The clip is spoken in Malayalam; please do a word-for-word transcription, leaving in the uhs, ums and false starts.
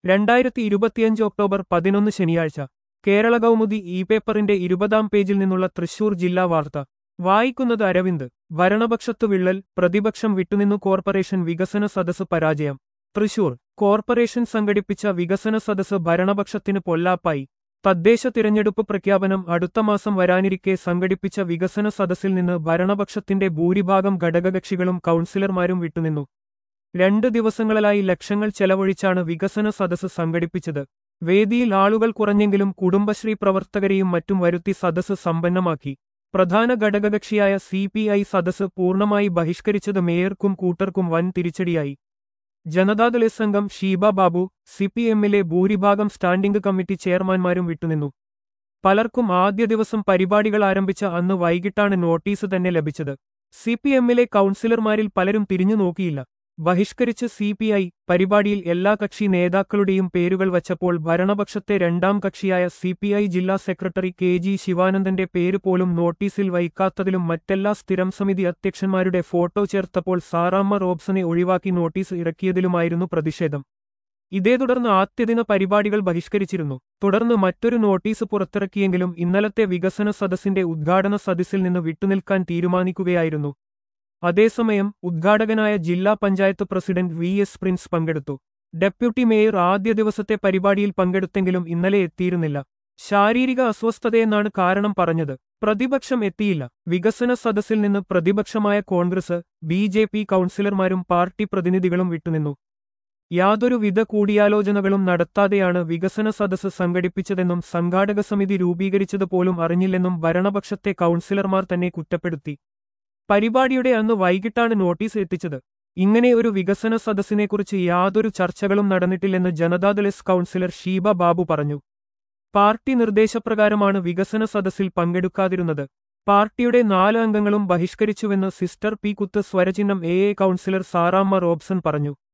രണ്ടായിരത്തി ഇരുപത്തിയഞ്ച് ഒക്ടോബർ പതിനൊന്ന് ശനിയാഴ്ച കേരള കൗമുദി ഇ പേപ്പറിന്റെ ഇരുപതാം പേജിൽ നിന്നുള്ള തൃശൂർ ജില്ലാ വാർത്ത വായിക്കുന്നത് അരവിന്ദ്. ഭരണപക്ഷത്തു വിള്ളൽ, പ്രതിപക്ഷം വിട്ടുനിന്നു കോർപ്പറേഷൻ വികസന സദസ്സ് പരാജയം. തൃശൂർ കോർപ്പറേഷൻ സംഘടിപ്പിച്ച വികസന സദസ്സ് ഭരണപക്ഷത്തിന് പൊല്ലാപ്പായി. തദ്ദേശ തിരഞ്ഞെടുപ്പ് പ്രഖ്യാപനം അടുത്ത മാസം വരാനിരിക്കെ സംഘടിപ്പിച്ച വികസന സദസ്സിൽ നിന്ന് ഭരണപക്ഷത്തിന്റെ ഭൂരിഭാഗം ഘടകകക്ഷികളും കൗൺസിലർമാരും വിട്ടുനിന്നു. രണ്ട് ദിവസങ്ങളിലായി ലക്ഷങ്ങൾ ചെലവഴിച്ചാണ് വികസന സദസ്സ് സംഘടിപ്പിച്ചത്. വേദിയിൽ ആളുകൾ കുറഞ്ഞെങ്കിലും കുടുംബശ്രീ പ്രവർത്തകരെയും മറ്റും വരുത്തി സദസ്സ് സമ്പന്നമാക്കി. പ്രധാന ഘടകകക്ഷിയായ സി പി ഐ സദസ്സ് പൂർണ്ണമായി ബഹിഷ്കരിച്ചത് മേയർക്കും കൂട്ടർക്കും വൻ തിരിച്ചടിയായി. ജനതാദൾ എസ് അംഗം ഷീബ ബാബു, സി പി എമ്മിലെ ഭൂരിഭാഗം സ്റ്റാൻഡിംഗ് കമ്മിറ്റി ചെയർമാൻമാരും വിട്ടുനിന്നു. പലർക്കും ആദ്യ ദിവസം പരിപാടികൾ ആരംഭിച്ച അന്ന് വൈകിട്ടാണ് നോട്ടീസ് തന്നെ ലഭിച്ചത്. സി പി എമ്മിലെ കൗൺസിലർമാരിൽ പലരും തിരിഞ്ഞു നോക്കിയില്ല. ബഹിഷ്കരിച്ച് സി പി ഐ പരിപാടിയിൽ എല്ലാ കക്ഷി നേതാക്കളുടെയും പേരുകൾ വച്ചപ്പോൾ ഭരണപക്ഷത്തെ രണ്ടാം കക്ഷിയായ സി പി ഐ ജില്ലാ സെക്രട്ടറി കെ ജി ശിവാനന്ദന്റെ പേര് പോലും നോട്ടീസിൽ വയ്ക്കാത്തതിലും മറ്റെല്ലാ സ്ഥിരം സമിതി അധ്യക്ഷന്മാരുടെ ഫോട്ടോ ചേർത്തപ്പോൾ സാറാമ്മ റോബ്സനെ ഒഴിവാക്കി നോട്ടീസ് ഇറക്കിയതിലുമായിരുന്നു പ്രതിഷേധം. ഇതേ തുടർന്ന് ആദ്യദിന പരിപാടികൾ ബഹിഷ്കരിച്ചിരുന്നു. തുടർന്ന് മറ്റൊരു നോട്ടീസ് പുറത്തിറക്കിയെങ്കിലും ഇന്നലത്തെ വികസന സദസ്സിന്റെ ഉദ്ഘാടന സദസ്സിൽ നിന്ന് വിട്ടുനിൽക്കാൻ തീരുമാനിക്കുകയായിരുന്നു. അതേസമയം ഉദ്ഘാടകനായ ജില്ലാ panchayat president V S Prince പങ്കെടുത്തു. ഡെപ്യൂട്ടി മേയർ ആദ്യ ദിവസത്തെ പരിപാടിയിൽ പങ്കെടുത്തെങ്കിലും ഇന്നലെ എത്തിയിരുന്നില്ല. ശാരീരിക അസ്വസ്ഥതയെന്നാണ് കാരണം പറഞ്ഞത്. പ്രതിപക്ഷം എത്തിയില്ല. വികസന സദസ്സിൽ നിന്ന് പ്രതിപക്ഷമായ കോൺഗ്രസ്, ബി ജെ പി കൗൺസിലർമാരും പാർട്ടി പ്രതിനിധികളും വിട്ടുനിന്നു. യാതൊരുവിധ കൂടിയാലോചനകളും നടത്താതെയാണ് വികസന സദസ്സ് സംഘടിപ്പിച്ചതെന്നും സംഘാടക സമിതി രൂപീകരിച്ചത് പോലും അറിഞ്ഞില്ലെന്നും ഭരണപക്ഷത്തെ കൗൺസിലർമാർ തന്നെ കുറ്റപ്പെടുത്തി. പരിപാടിയുടെ അന്ന് വൈകിട്ടാണ് നോട്ടീസ് എത്തിച്ചത്. ഇങ്ങനെ ഒരു വികസന സദസ്സിനെക്കുറിച്ച് യാതൊരു ചർച്ചകളും നടന്നിട്ടില്ലെന്ന് ജനതാദൾ എസ് കൗൺസിലർ ഷീബ ബാബു പറഞ്ഞു. പാർട്ടി നിർദ്ദേശപ്രകാരമാണ് വികസന സദസ്സിൽ പങ്കെടുക്കാതിരുന്നത്. പാർട്ടിയുടെ നാല് അംഗങ്ങളും ബഹിഷ്കരിച്ചുവെന്ന് സിസ്റ്റർ പി കുത്ത് സ്വരചിഹ്നം A A councillor Saramma Robson പറഞ്ഞു.